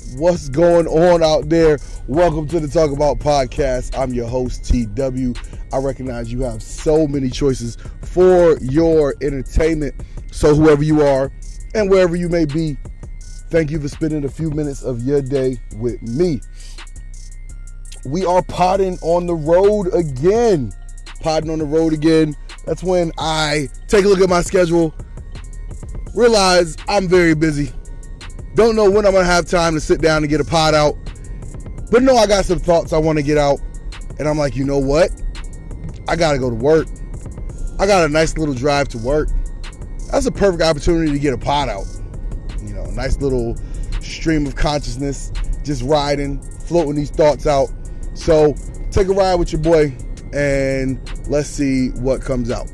What's going on out there? Welcome to the Talk About Podcast. I'm your host, TW. I recognize you have so many choices for your entertainment. So whoever you are and wherever you may be, thank you for spending a few minutes of your day with me. We are podding on the road again. That's when I take a look at my schedule, realize I'm very busy. Don't know when I'm going to have time to sit down and get a pod out. But no, I got some thoughts I want to get out. And I'm like, you know what? I got to go to work. I got a nice little drive to work. That's a perfect opportunity to get a pod out. You know, a nice little stream of consciousness, just riding, floating these thoughts out. So take a ride with your boy and let's see what comes out.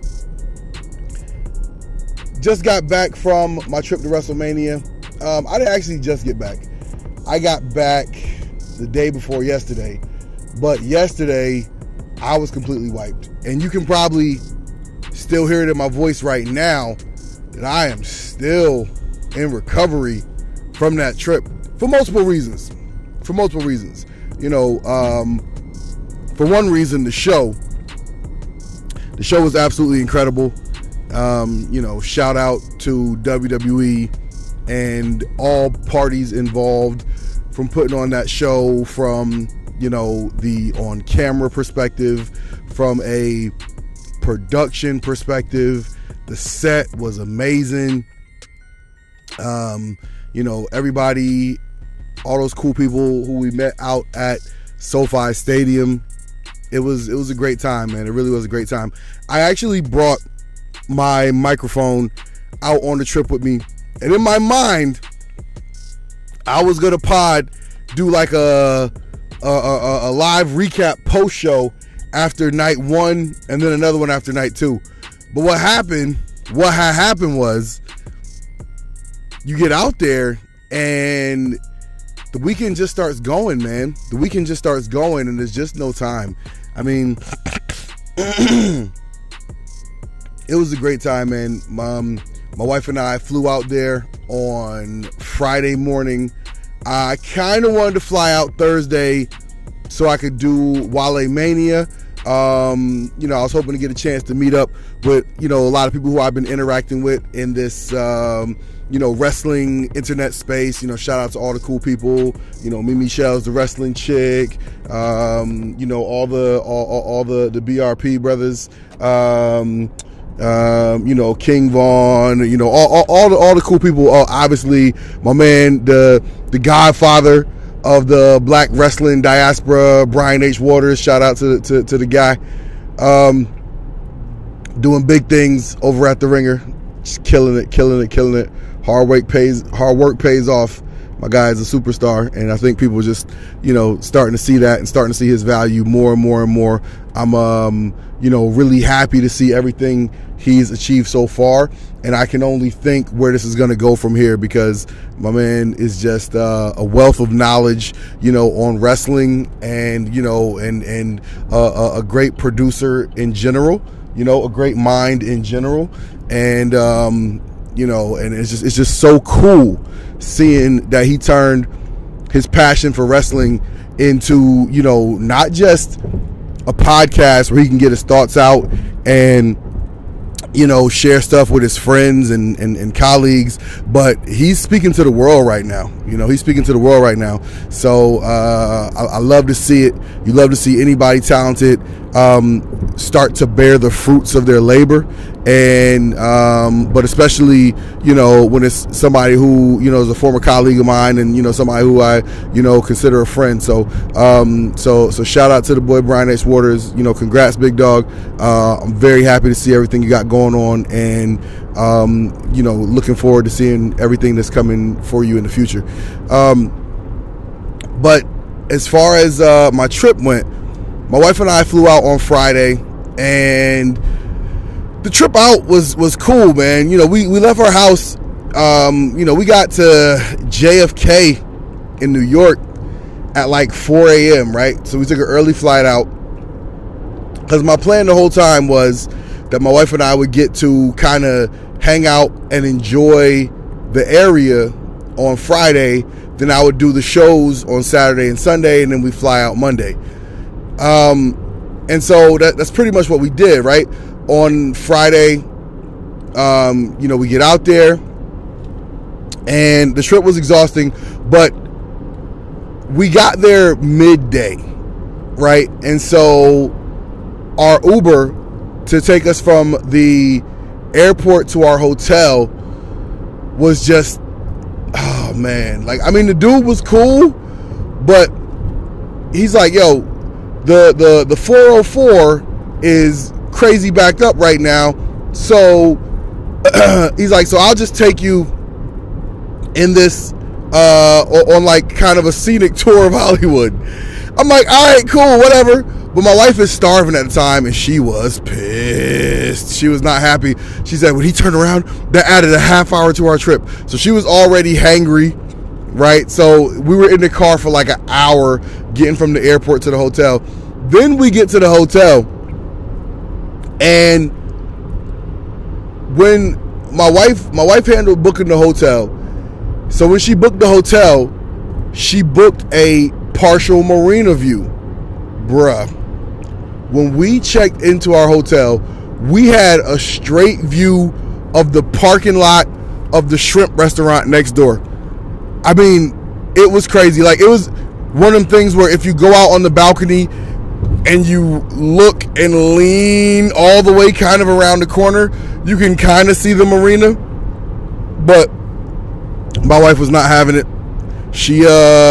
Just got back from my trip to WrestleMania. I didn't actually just get back. I got back the day before yesterday. But yesterday, I was completely wiped. And you can probably still hear it in my voice right now that I am still in recovery from that trip for multiple reasons. You know, for one reason, the show was absolutely incredible. You know, shout out to WWE and all parties involved from putting on that show, from, you know, the on-camera perspective, from a production perspective. The set was amazing. You know, everybody, all those cool people who we met out at SoFi Stadium. It was a great time, man. It really was a great time. I actually brought my microphone out on the trip with me. And in my mind, I was going to do like a live recap post show after night one and then another one after night two. But what had happened was, you get out there and the weekend just starts going, man. The weekend just starts going and there's just no time. I mean, it was a great time, man. My wife and I flew out there on Friday morning. I kind of wanted to fly out Thursday so I could do Wale Mania. You know, I was hoping to get a chance to meet up with, you know, a lot of people who I've been interacting with in this, you know, wrestling internet space. You know, shout out to all the cool people. You know, Mimi Shell's the wrestling chick. You know, all the BRP brothers. You know, King Vaughn, you know, all the cool people. Obviously, my man, the godfather of the black wrestling diaspora, Brian H. Waters. Shout out to the guy, doing big things over at the Ringer, just killing it. Hard work pays off. My guy is a superstar, and I think people are just, you know, starting to see that and starting to see his value more and more. I'm, you know, really happy to see everything he's achieved so far, and I can only think where this is going to go from here, because my man is just a wealth of knowledge, you know, on wrestling, and, you know, and a great producer in general, you know, a great mind in general, and you know, and it's just so cool seeing that he turned his passion for wrestling into, you know, not just a podcast where he can get his thoughts out and, you know, share stuff with his friends and colleagues, but he's speaking to the world right now. You know, he's speaking to the world right now. So I love to see it. You love to see anybody talented start to bear the fruits of their labor, and but especially, you know, when it's somebody who, you know, is a former colleague of mine, and, you know, somebody who I, you know, consider a friend. So so shout out to the boy Brian H. Waters. You know, congrats, big dog. I'm very happy to see everything you got going on, and you know, looking forward to seeing everything that's coming for you in the future. But as far as my trip went, my wife and I flew out on Friday, and the trip out was cool, man. You know, we left our house. You know, we got to JFK in New York at like 4 a.m., right? So we took an early flight out, because my plan the whole time was that my wife and I would get to kind of hang out and enjoy the area on Friday, Then I would do the shows on Saturday and Sunday, and then we fly out Monday. And so that's pretty much what we did, right? On Friday, we get out there, and the trip was exhausting, but we got there midday, right? And so our Uber to take us from the airport to our hotel was just, oh man, like, I mean, the dude was cool, but he's like, yo, the 404 is crazy backed up right now, so he's like, so I'll just take you in this on like kind of a scenic tour of Hollywood. I'm like, all right, cool, whatever. But my wife is starving at the time, and she was pissed. She was not happy. She said when he turned around, that added a half hour to our trip. So she was already hangry, right? So we were in the car for like an hour getting from the airport to the hotel. Then we get to the hotel, and when my wife handled booking the hotel. So when she booked the hotel, she booked a partial marina view. Bruh. When we checked into our hotel, we had a straight view of the parking lot of the shrimp restaurant next door. I mean, it was crazy. Like, it was one of them things where if you go out on the balcony and you look and lean all the way kind of around the corner, you can kind of see the marina. But my wife was not having it. She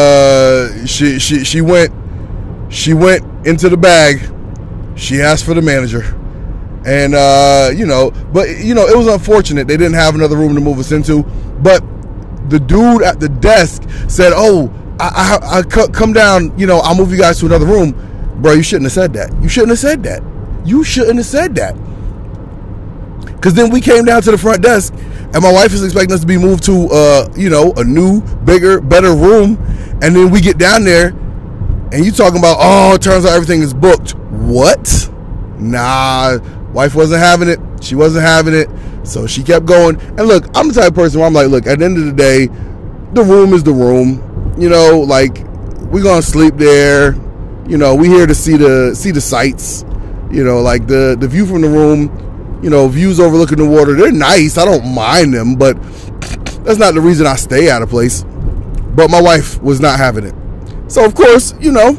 went into the bag. She asked for the manager, and but it was unfortunate they didn't have another room to move us into. But the dude at the desk said, "Oh, I come down. I'll move you guys to another room." Bro, you shouldn't have said that. You shouldn't have said that. You shouldn't have said that. Because then we came down to the front desk, and my wife is expecting us to be moved to a new, bigger, better room, and then we get down there, and you talking about, oh, it turns out everything is booked. What? Nah, wife wasn't having it. She wasn't having it. So she kept going. And look, I'm the type of person where I'm like, look, at the end of the day, the room is the room. Like, we're going to sleep there. We here to see the sights. Like the view from the room, views overlooking the water. They're nice. I don't mind them, but that's not the reason I stay at a place. But my wife was not having it. So, of course,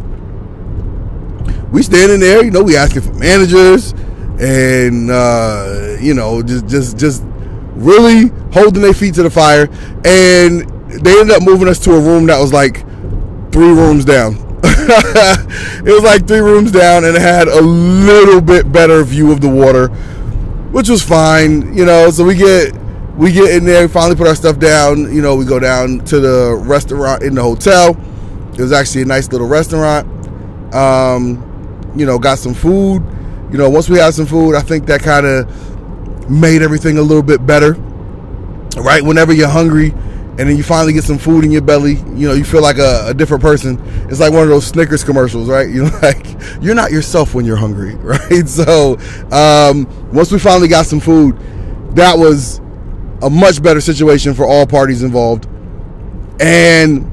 we standing there, we asking for managers and, just really holding their feet to the fire. And they ended up moving us to a room that was like 3 rooms down. It was like 3 rooms down, and it had a little bit better view of the water, which was fine, So we get in there, finally put our stuff down. We go down to the restaurant in the hotel. It was actually a nice little restaurant. Got some food. Once we had some food, I think that kind of made everything a little bit better. Right? Whenever you're hungry and then you finally get some food in your belly, you feel like a different person. It's like one of those Snickers commercials, right? You're not yourself when you're hungry, right? So once we finally got some food, that was a much better situation for all parties involved. And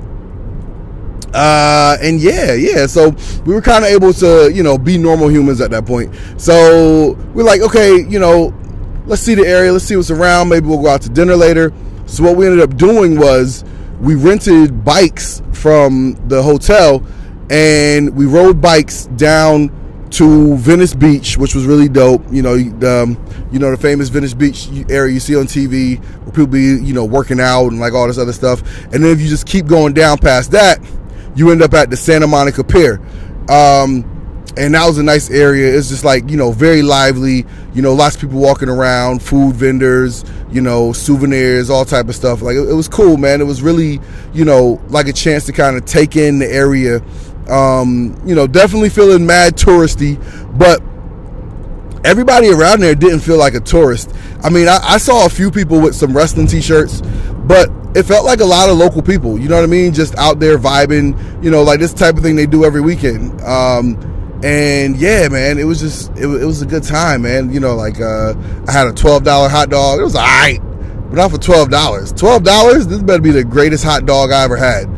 so we were kind of able to, be normal humans at that point. So we're like, okay, let's see the area, let's see what's around. Maybe we'll go out to dinner later. So what we ended up doing was we rented bikes from the hotel, and we rode bikes down to Venice Beach, which was really dope. The famous Venice Beach area you see on TV where people be, working out and like all this other stuff. And then if you just keep going down past that, you end up at the Santa Monica Pier. And that was a nice area. It's just like, very lively, lots of people walking around, food vendors, souvenirs, all type of stuff. Like, it was cool, man. It was really, like a chance to kind of take in the area. Definitely feeling mad touristy, but everybody around there didn't feel like a tourist. I mean, I saw a few people with some wrestling t-shirts, but it felt like a lot of local people, you know what I mean? Just out there vibing, like this type of thing they do every weekend. And yeah, man, it was just, it was a good time, man. I had a $12 hot dog. It was all right. but not for $12. $12, this better be the greatest hot dog I ever had.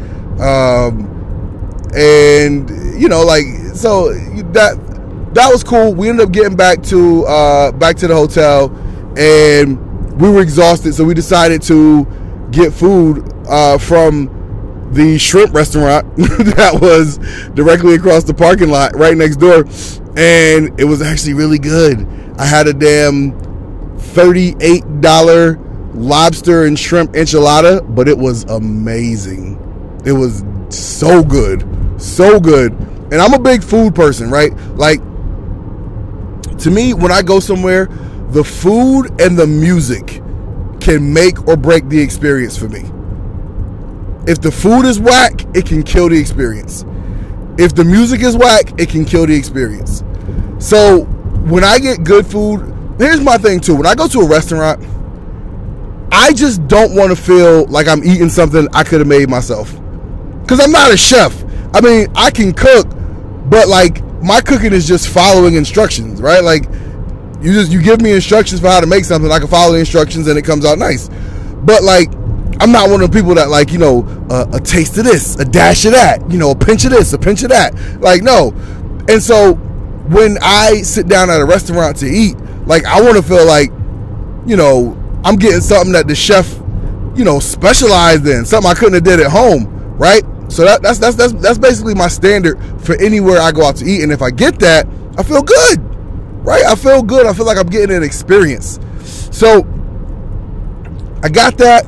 And you know, like, so that was cool. We ended up getting back to the hotel, and we were exhausted, so we decided to get food from the shrimp restaurant that was directly across the parking lot right next door, and it was actually really good. I had a damn $38 lobster and shrimp enchilada, but it was amazing. It was so good. And I'm a big food person, right? Like, to me, when I go somewhere, the food and the music can make or break the experience for me. If the food is whack, it can kill the experience. If the music is whack, it can kill the experience. So when I get good food, here's my thing too. When I go to a restaurant, I just don't want to feel like I'm eating something I could have made myself. Because I'm not a chef. I mean, I can cook, but like, my cooking is just following instructions, right? Like, you give me instructions for how to make something, I can follow the instructions and it comes out nice. But like, I'm not one of the people that, like, you know, a taste of this, a dash of that, you know, a pinch of this, a pinch of that. Like, no. And so when I sit down at a restaurant to eat, like, I want to feel like, you know, I'm getting something that the chef, you know, specialized in, something I couldn't have did at home, right? So that's basically my standard for anywhere I go out to eat. And if I get that, I feel good, right? I feel good. I feel like I'm getting an experience. So I got that.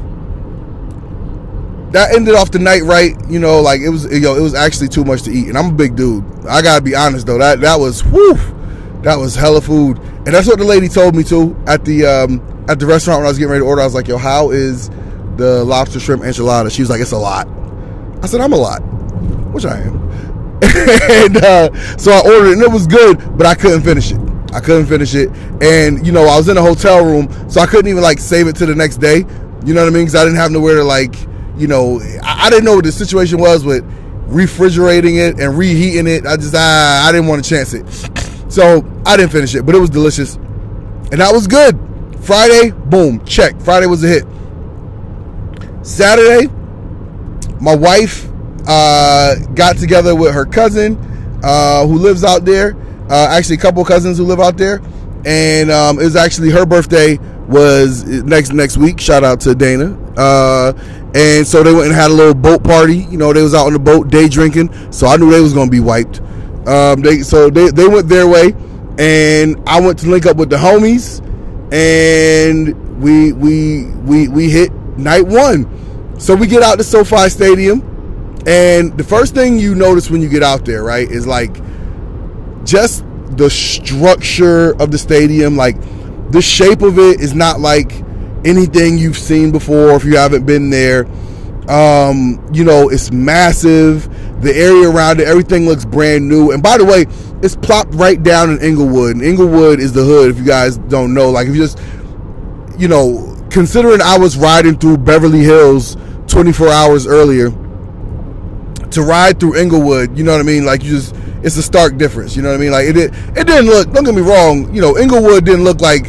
That ended off the night right. You know, like, it was actually too much to eat. And I'm a big dude. I gotta be honest though. That was hella food. And that's what the lady told me too at the restaurant when I was getting ready to order. I was like, yo, how is the lobster shrimp enchilada? She was like, it's a lot. I said, I'm a lot, which I am. And so I ordered it, and it was good, but I couldn't finish it. And, you know, I was in a hotel room, so I couldn't even, like, save it to the next day. You know what I mean? Because I didn't have nowhere to, like, you know, I didn't know what the situation was with refrigerating it and reheating it. I didn't want to chance it. So I didn't finish it, but it was delicious. And that was good. Friday, boom, check. Friday was a hit. Saturday, my wife got together with her cousin who lives out there. Actually, a couple cousins who live out there. And it was actually her birthday was next week. Shout out to Dana. And so they went and had a little boat party. You know, they was out on the boat day drinking. So I knew they was going to be wiped. They went their way. And I went to link up with the homies. And we hit night one. So we get out to SoFi Stadium, and the first thing you notice when you get out there, right, is like just the structure of the stadium. Like, the shape of it is not like anything you've seen before if you haven't been there. You know, it's massive. The area around it, everything looks brand new. And by the way, it's plopped right down in Inglewood. And Inglewood is the hood, if you guys don't know. Like, if you just, you know, considering I was riding through Beverly Hills 24 hours earlier to ride through Inglewood, you know what I mean? Like, it's a stark difference, you know what I mean? Like, it didn't look, don't get me wrong, you know, Inglewood didn't look like,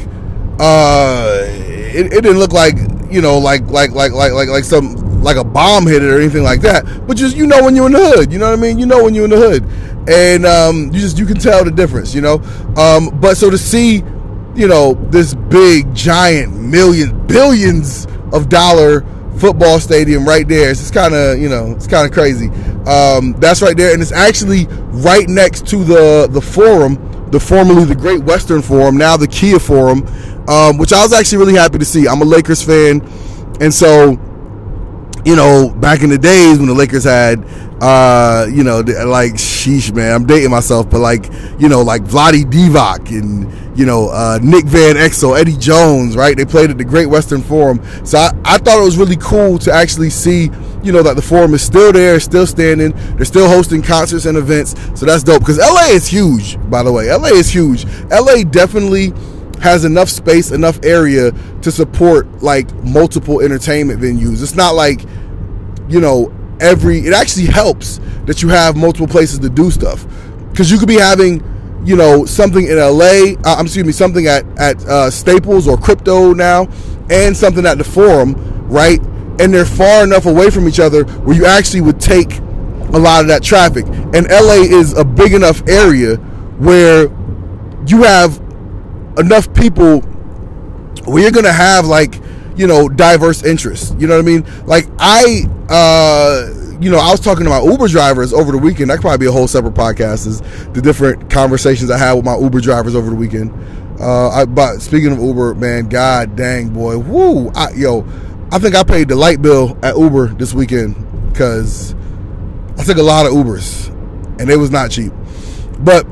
it didn't look like, you know, like some, like a bomb hit it or anything like that. But just, you know, when you're in the hood, you know what I mean? You know when you're in the hood. And you can tell the difference, you know? But so to see, you know, this big, giant, billions of dollar football stadium right there, it's kind of, you know, it's kind of crazy. That's right there, and it's actually right next to the Forum, formerly the Great Western Forum, now the Kia Forum, which I was actually really happy to see. I'm a Lakers fan, and so, you know, back in the days when the Lakers had, you know, like, sheesh, man, I'm dating myself, but like, you know, like Vlade Divac and, you know, Nick Van Exel, Eddie Jones, right? They played at the Great Western Forum. So I thought it was really cool to actually see, you know, that the Forum is still there, still standing. They're still hosting concerts and events. So that's dope, because LA is huge, by the way. LA is huge. LA definitely has enough space, enough area to support like multiple entertainment venues. It's not like, you know, it actually helps that you have multiple places to do stuff, because you could be having, you know, something in LA, something at Staples or Crypto now, and something at the Forum, right? And they're far enough away from each other where you actually would take a lot of that traffic. And LA is a big enough area where you have enough people where you're going to have, like, you know, diverse interests. You know what I mean? Like, I was talking to my Uber drivers over the weekend. That could probably be a whole separate podcast, is the different conversations I had with my Uber drivers over the weekend. But speaking of Uber, man, god dang, boy, woo, I think I paid the light bill at Uber this weekend because I took a lot of Ubers and it was not cheap. But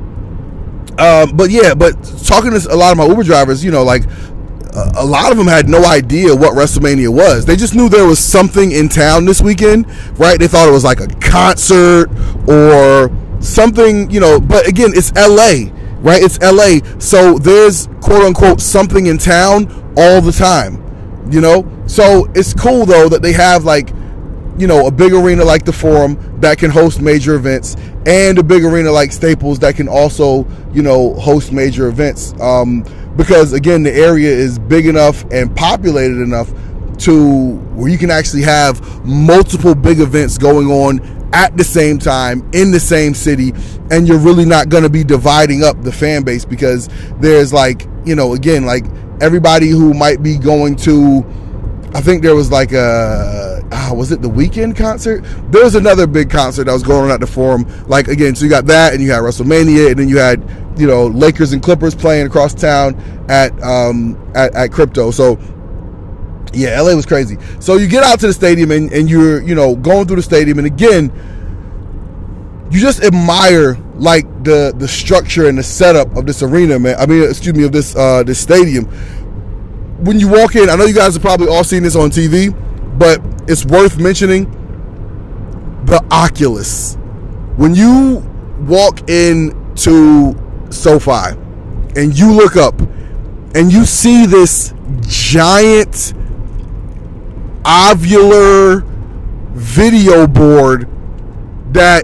talking to a lot of my Uber drivers, you know, like, a lot of them had no idea what WrestleMania was. They just knew there was something in town this weekend, right? They thought it was like a concert or something, you know, but again, it's LA, right? It's LA. So there's quote unquote something in town all the time, you know? So it's cool though that they have, like, you know, a big arena like the Forum that can host major events, and a big arena like Staples that can also, you know, host major events. Because again, the area is big enough and populated enough to where you can actually have multiple big events going on at the same time in the same city, and you're really not going to be dividing up the fan base, because there's, like, you know, again, like, everybody who might be going to, I think there was like was it the Weeknd concert? There was another big concert that was going on at the Forum. Like, again, so you got that, and you had WrestleMania, and then you had, you know, Lakers and Clippers playing across town at Crypto. So yeah, LA was crazy. So you get out to the stadium, and you're, you know, going through the stadium, and again, you just admire, like, the structure and the setup of this arena, man. I mean, excuse me, of this stadium. When you walk in, I know you guys have probably all seen this on TV, but it's worth mentioning the Oculus. When you walk into SoFi and you look up and you see this giant ovular video board that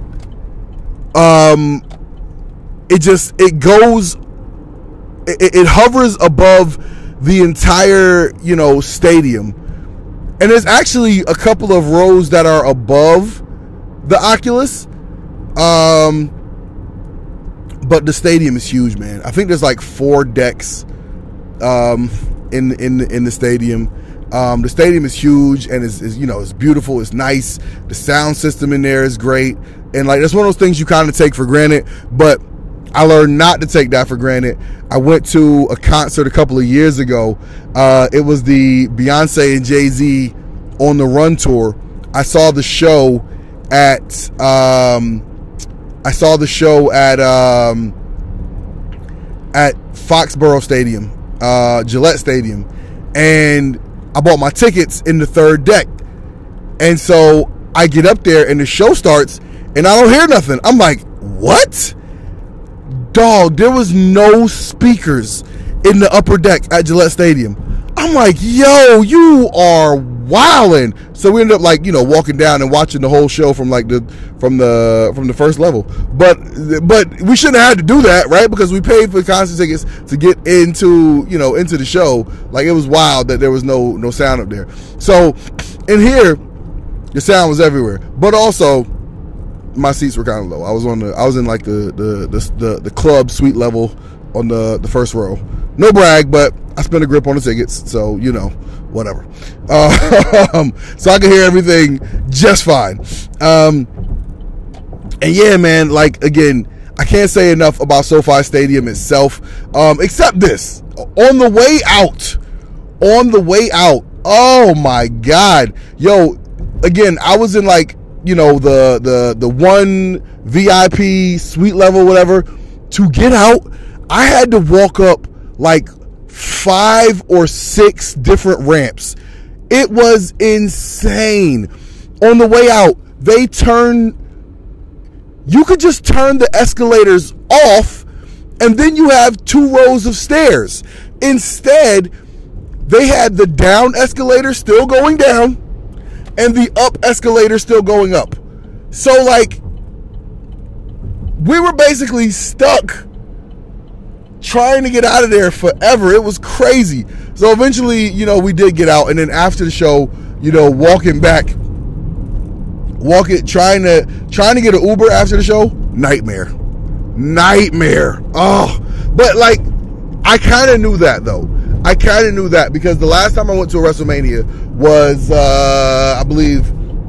it hovers above the entire, you know, stadium. And there's actually a couple of rows that are above the Oculus. But the stadium is huge, man. I think there's like 4 decks in the stadium. The stadium is huge, and is, you know, it's beautiful, it's nice. The sound system in there is great. And, like, that's one of those things you kind of take for granted, but I learned not to take that for granted. I went to a concert a couple of years ago. It was the Beyonce and Jay-Z On the Run tour. I saw the show at Foxborough Stadium, Gillette Stadium, and I bought my tickets in the 3rd deck. And so I get up there and the show starts and I don't hear nothing. I'm like, what? Dog, there was no speakers in the upper deck at Gillette Stadium. I'm like, yo, you are wildin'. So we ended up, like, you know, walking down and watching the whole show from, like, from the first level. But we shouldn't have had to do that, right? Because we paid for concert tickets to get into, you know, into the show. Like, it was wild that there was no sound up there. So in here, the sound was everywhere. But also, my seats were kind of low. I was in like the club suite level on the first row. No brag, but I spent a grip on the tickets, so, you know, whatever. So I could hear everything just fine. And yeah, man, like, again, I can't say enough about SoFi Stadium itself, except this. On the way out, oh my God, yo, again, I was in, like, you know, the one VIP suite level, whatever. To get out, I had to walk up like 5 or 6 different ramps. It was insane. On the way out, you could just turn the escalators off, and then you have 2 rows of stairs. Instead, they had the down escalator still going down and the up escalator still going up. So, like, we were basically stuck trying to get out of there forever. It was crazy. So eventually, you know, we did get out, and then after the show, you know, trying to get an Uber after the show, nightmare. Oh, but like, I kind of knew that though. I kind of knew that because the last time I went to a WrestleMania was, I believe,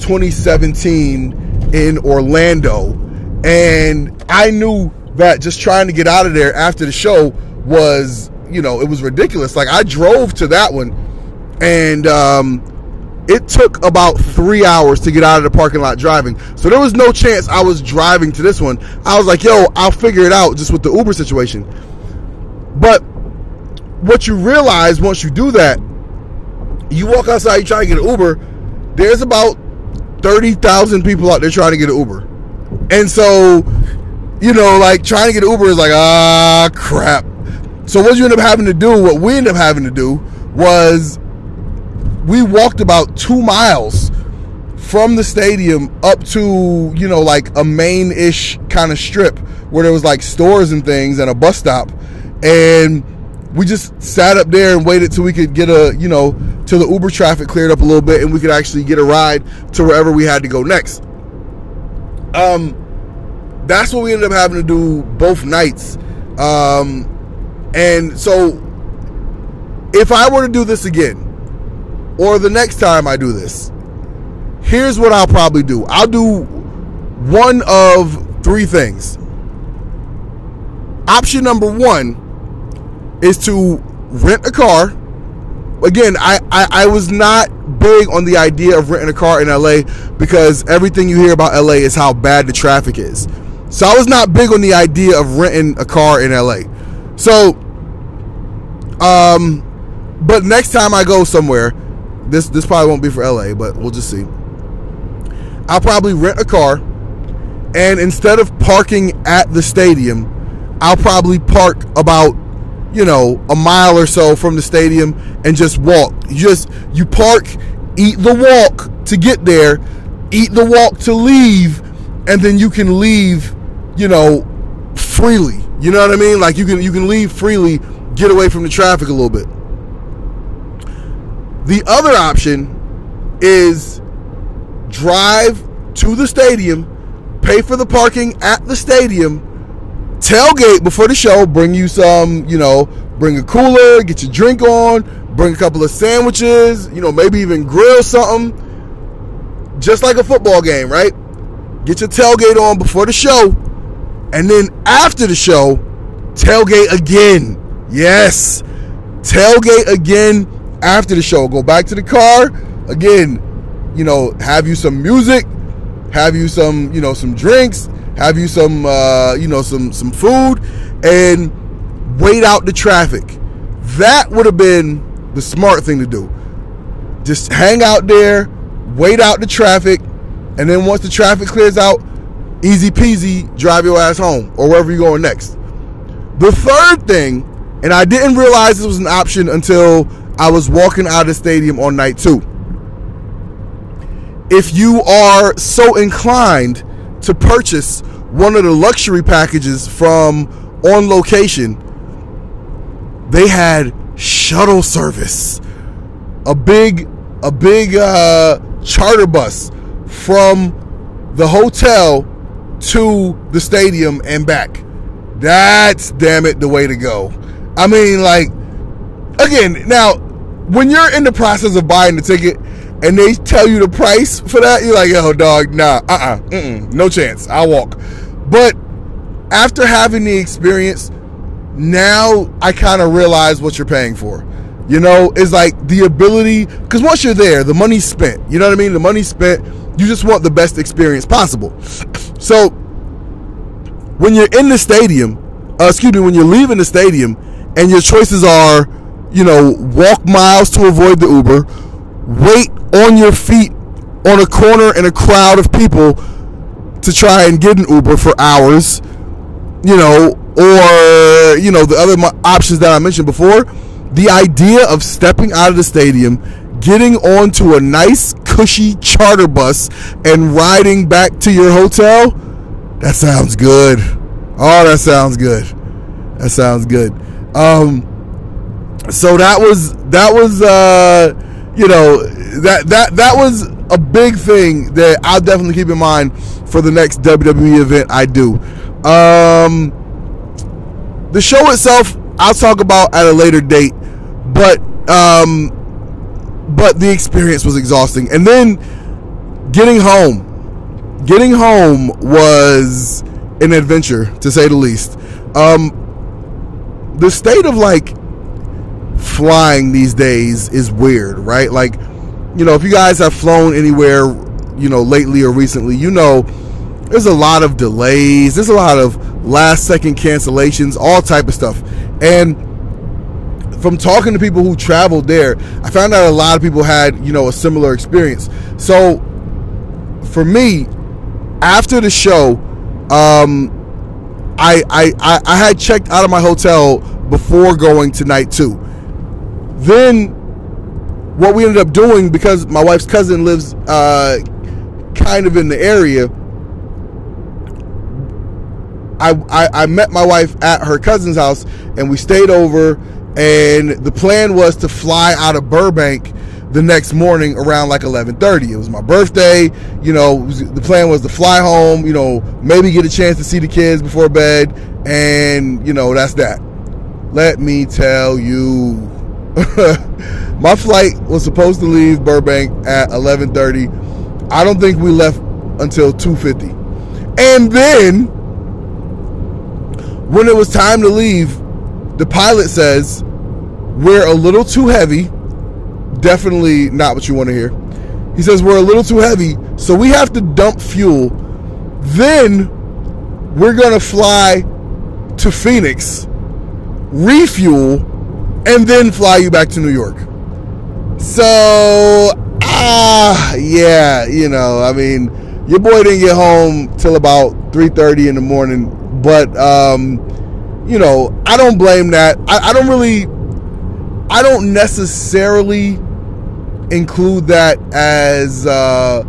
2017 in Orlando, and I knew that just trying to get out of there after the show was, you know, it was ridiculous. Like, I drove to that one, and it took about 3 hours to get out of the parking lot driving. So there was no chance I was driving to this one. I was like, yo, I'll figure it out just with the Uber situation. But what you realize once you do that, you walk outside, you try to get an Uber, there's about 30,000 people out there trying to get an Uber. And so, you know, like, trying to get an Uber is like, crap. So what you end up having to do, what we ended up having to do was we walked about 2 miles from the stadium up to, you know, like a main-ish kind of strip where there was like stores and things and a bus stop. And we just sat up there and waited till we could get till the Uber traffic cleared up a little bit and we could actually get a ride to wherever we had to go next. That's what we ended up having to do both nights. And so if I were to do this again, or the next time I do this, here's what I'll probably do. I'll do one of 3 things. Option number 1 is to rent a car. Again, I was not big on the idea of renting a car in LA because everything you hear about LA is how bad the traffic is. So I was not big on the idea of renting a car in LA. So, but next time I go somewhere, this probably won't be for LA, but we'll just see. I'll probably rent a car, and instead of parking at the stadium, I'll probably park about, you know, a mile or so from the stadium and just walk. You park, eat the walk to get there, eat the walk to leave, and then you can leave, you know, freely. You know what I mean? Like, you can leave freely, get away from the traffic a little bit. The other option is drive to the stadium, pay for the parking at the stadium, tailgate before the show, bring you some, you know, bring a cooler, get your drink on, bring a couple of sandwiches, you know, maybe even grill something, just like a football game, right? Get your tailgate on before the show, and then after the show, tailgate again. Yes, tailgate again after the show. Go back to the car again, you know, have you some music, have you some, you know, some drinks, have you some, you know, some food, and wait out the traffic. That would have been the smart thing to do. Just hang out there, wait out the traffic, and then once the traffic clears out, easy peasy, drive your ass home or wherever you're going next. The third thing, and I didn't realize this was an option until I was walking out of the stadium on night 2. If you are so inclined to purchase one of the luxury packages from On Location, they had shuttle service, a big charter bus from the hotel to the stadium and back. That's, damn it, the way to go. I mean, like, again, now, when you're in the process of buying the ticket and they tell you the price for that, you're like, yo, dog, nah, no chance, I'll walk. But after having the experience, now I kind of realize what you're paying for. You know, it's like the ability, because once you're there, the money's spent. You know what I mean? The money's spent. You just want the best experience possible. So when you're in the stadium, when you're leaving the stadium and your choices are, you know, walk miles to avoid the Uber, wait on your feet on a corner in a crowd of people to try and get an Uber for hours, you know, or, you know, the other options that I mentioned before, the idea of stepping out of the stadium, getting onto a nice, cushy charter bus and riding back to your hotel, that sounds good. Oh, that sounds good. That sounds good. So that was that was a big thing that I'll definitely keep in mind for the next WWE event I do. The show itself I'll talk about at a later date, but the experience was exhausting. And then getting home was an adventure, to say the least. The state of like flying these days is weird, right? Like, if you guys have flown anywhere, lately or recently, there's a lot of delays, there's a lot of last second cancellations, all type of stuff. And from talking to people who traveled there, I found out a lot of people had, a similar experience. So for me, after the show, I had checked out of my hotel before going to night 2. Then what we ended up doing, because my wife's cousin lives kind of in the area, I met my wife at her cousin's house, and we stayed over, and the plan was to fly out of Burbank the next morning around like 11:30. It was my birthday. The plan was to fly home, maybe get a chance to see the kids before bed, and that's that. Let me tell you, my flight was supposed to leave Burbank at 11:30. I don't think we left until 2:50. And then when it was time to leave, the pilot says, "We're a little too heavy." Definitely not what you want to hear. He says, "We're a little too heavy, so we have to dump fuel. Then we're going to fly to Phoenix, refuel, and then fly you back to New York." So, yeah, your boy didn't get home till about 3:30 in the morning. But, I don't blame that. I don't necessarily include that as, I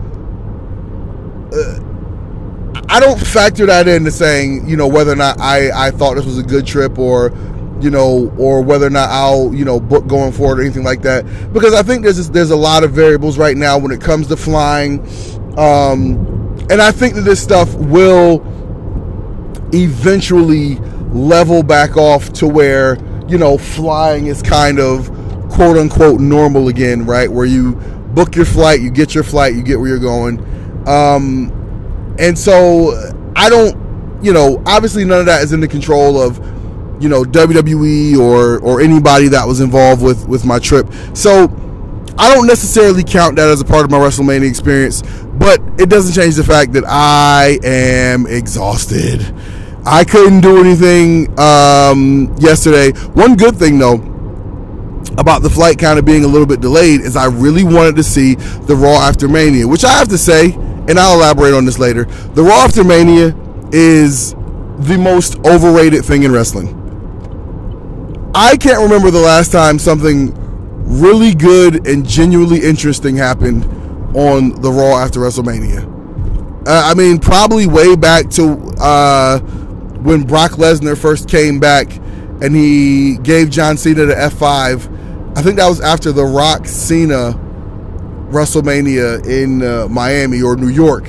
don't factor that into saying, whether or not I thought this was a good trip, or whether or not I'll, book going forward or anything like that. Because I think there's a lot of variables right now when it comes to flying. And I think that this stuff will eventually level back off to where, flying is kind of quote unquote normal again, right? Where you book your flight, you get your flight, you get where you're going. And so I don't, obviously none of that is in the control of, WWE or anybody that was involved with my trip. So I don't necessarily count that as a part of my WrestleMania experience, but it doesn't change the fact that I am exhausted. I couldn't do anything yesterday. One good thing, though, about the flight kind of being a little bit delayed is I really wanted to see the Raw After Mania, which I have to say, and I'll elaborate on this later, the Raw After Mania is the most overrated thing in wrestling. I can't remember the last time something really good and genuinely interesting happened on the Raw after WrestleMania. Probably way back to when Brock Lesnar first came back and he gave John Cena the F5. I think that was after the Rock Cena WrestleMania in Miami or New York.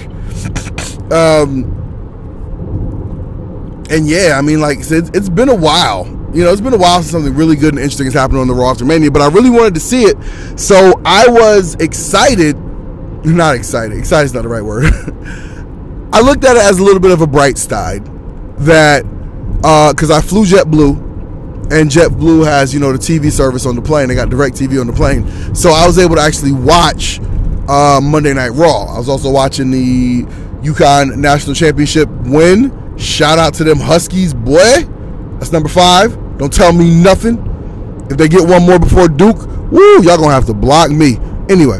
And yeah, it's been a while. It's been a while since something really good and interesting has happened on the Raw After Mania, but I really wanted to see it. So I was excited. Not excited. Excited is not the right word. I looked at it as a little bit of a bright side. That, because I flew JetBlue, and JetBlue has, the TV service on the plane. They got DirecTV on the plane. So I was able to actually watch Monday Night Raw. I was also watching the UConn National Championship win. Shout out to them Huskies, boy. That's number 5. Don't tell me nothing. If they get one more before Duke, woo, y'all gonna have to block me. Anyway,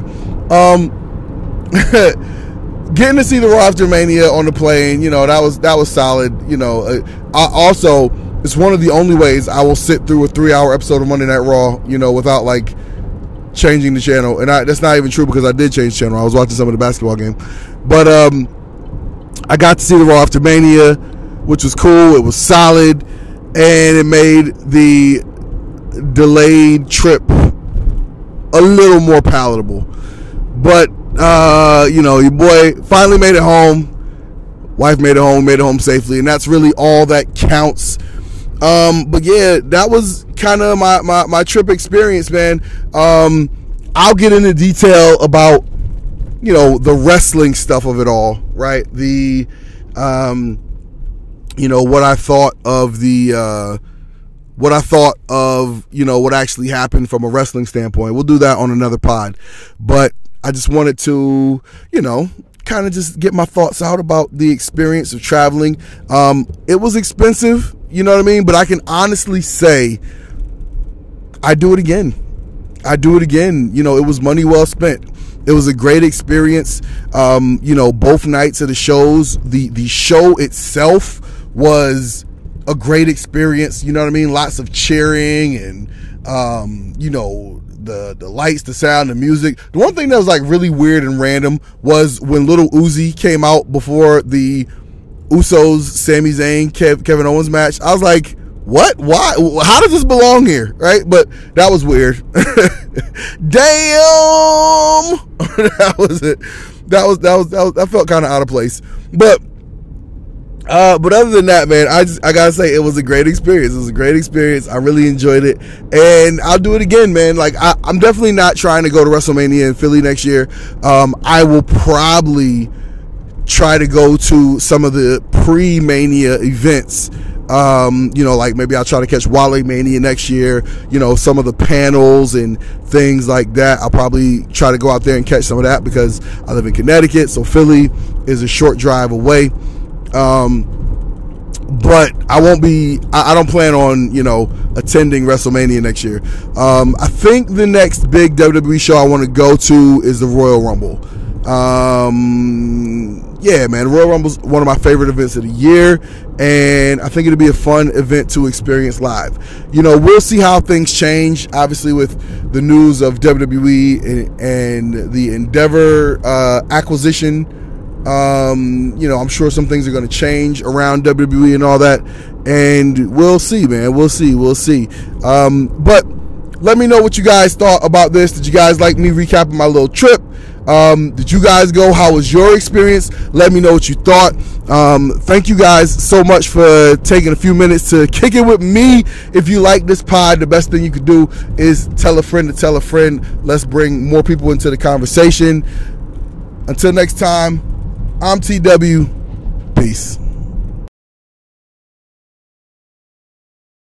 getting to see the Raw After Mania on the plane, that was solid. Also, it's one of the only ways I will sit through a 3-hour episode of Monday Night Raw, without like changing the channel. And that's not even true because I did change the channel. I was watching some of the basketball game, but I got to see the Raw After Mania, which was cool. It was solid, and it made the delayed trip a little more palatable. But your boy finally made it home. Wife made it home safely, and that's really all that counts. But yeah, that was kind of my trip experience, man. I'll get into detail about the wrestling stuff of it all, right? The what I thought of what actually happened from a wrestling standpoint. We'll do that on another pod. But I just wanted to, kind of just get my thoughts out about the experience of traveling. It was expensive, you know what I mean? But I can honestly say I do it again. It was money well spent. It was a great experience. Both nights of the shows, the show itself was a great experience. You know what I mean? Lots of cheering and, the lights, the sound, the music. The one thing that was like really weird and random was when Lil Uzi came out before the Usos, Sami Zayn, Kevin Owens match. I was like, what? Why? How does this belong here? Right? But that was weird. Damn. That was it. That felt kind of out of place. But other than that, man, I gotta say it was a great experience. I really enjoyed it, and I'll do it again, man. Like I'm definitely not trying to go to WrestleMania in Philly next year. I will probably try to go to some of the pre-Mania events. Like maybe I'll try to catch Wale Mania next year. Some of the panels and things like that. I'll probably try to go out there and catch some of that because I live in Connecticut, so Philly is a short drive away. But I won't be. I don't plan on attending WrestleMania next year. I think the next big WWE show I want to go to is the Royal Rumble. Yeah, man, Royal Rumble's one of my favorite events of the year, and I think it'll be a fun event to experience live. We'll see how things change, obviously, with the news of WWE and the Endeavor acquisition. I'm sure some things are going to change around WWE and all that, and we'll see, man. We'll see. But let me know what you guys thought about this. Did you guys like me recapping my little trip? Did you guys go? How was your experience? Let me know what you thought. Thank you guys so much for taking a few minutes to kick it with me. If you like this pod, the best thing you could do is tell a friend to tell a friend. Let's bring more people into the conversation. Until next time, I'm TW. Peace.